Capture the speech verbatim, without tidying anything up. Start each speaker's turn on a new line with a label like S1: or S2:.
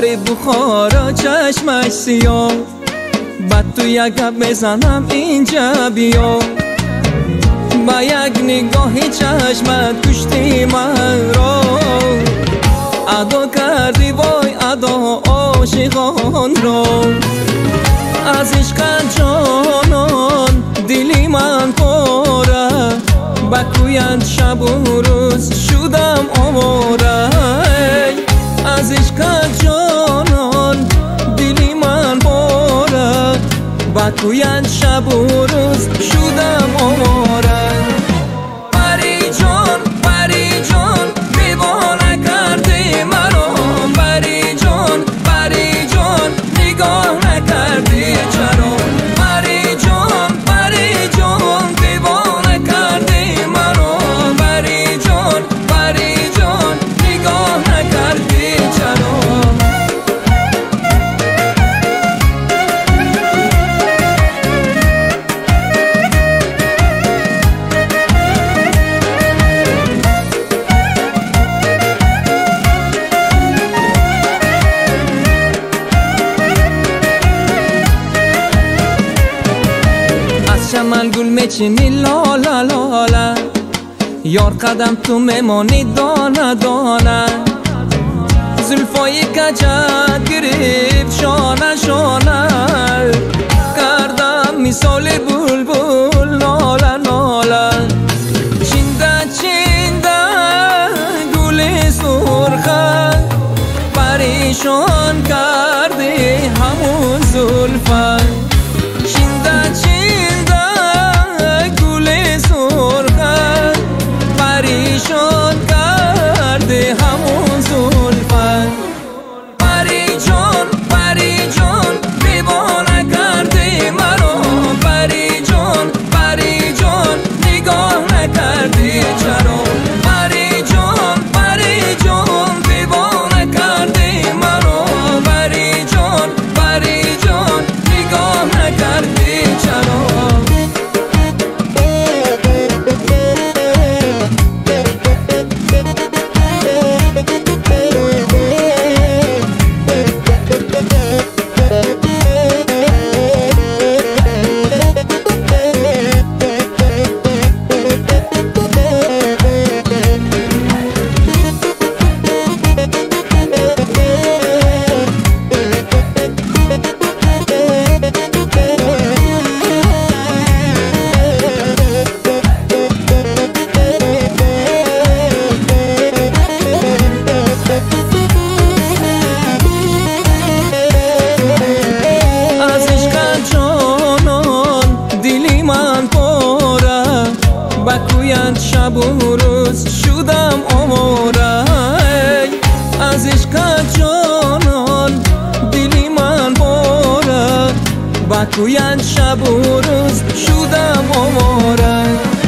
S1: غریب بخارا چشمش سیاه، بعد تو یک گپ بزنم اینجا بیا. با یک نگاهی چشمت کشتی من را، ادا کردی وای ادا عاشقان را. از عشقت جانان دلی من پاره، بکویت شب و روز شدم آواره. از عشقت جانان دلی من پاره، بکویت شب و روز شدم آواره. پری جان پری جان دیوانه کردی مرا، پری جان پری جان نگاه نکردی چرا. پری جان پری جان دیوانه کردی مرا، پری جان پری جان نگاه نکردی چرا. من گل میچینی لالا لالا، یار قدم تو میمانی دانه دانه. زلفایی کجت گرفت شانه شانه، کردم مثال بلبل ناله ناله. چینده چینده گل سرخه، پریشان کردی همون زلفه. چینده چینده پریشان کرده همون زلفت. پری جان پری جان دیوانه کردی مرا، پری جان پری جان نگاه نکردی چرا. پری جان پری جان دیوانه کردی مرا، پری جان پری جان نگاه نکردی چرا. بکویت شب و روز شدم آواره. از عشقت جانان دلی من پاره، بکویت شب و روز شدم آواره.